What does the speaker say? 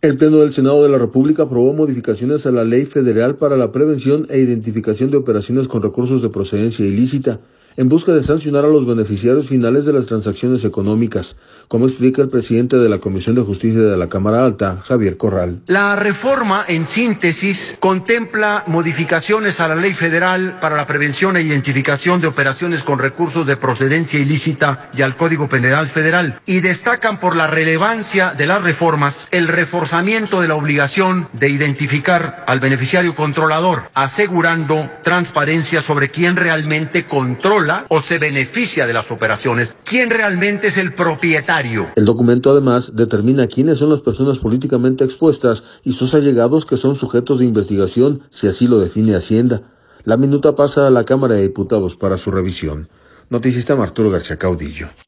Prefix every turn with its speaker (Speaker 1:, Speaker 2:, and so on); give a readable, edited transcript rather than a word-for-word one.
Speaker 1: El Pleno del Senado de la República aprobó modificaciones a la Ley Federal para la Prevención e Identificación de Operaciones con Recursos de Procedencia Ilícita, en busca de sancionar a los beneficiarios finales de las transacciones económicas, como explica el presidente de la Comisión de Justicia de la Cámara Alta, Javier Corral.
Speaker 2: La reforma, en síntesis, contempla modificaciones a la Ley Federal para la Prevención e Identificación de Operaciones con Recursos de Procedencia Ilícita y al Código Penal Federal, y destacan por la relevancia de las reformas el reforzamiento de la obligación de identificar al beneficiario controlador, asegurando transparencia sobre quién realmente controla o se beneficia de las operaciones, quién realmente es el propietario.
Speaker 1: El documento además determina quiénes son las personas políticamente expuestas y sus allegados que son sujetos de investigación, si así lo define Hacienda. La minuta pasa a la Cámara de Diputados para su revisión. Noticista Arturo García Caudillo.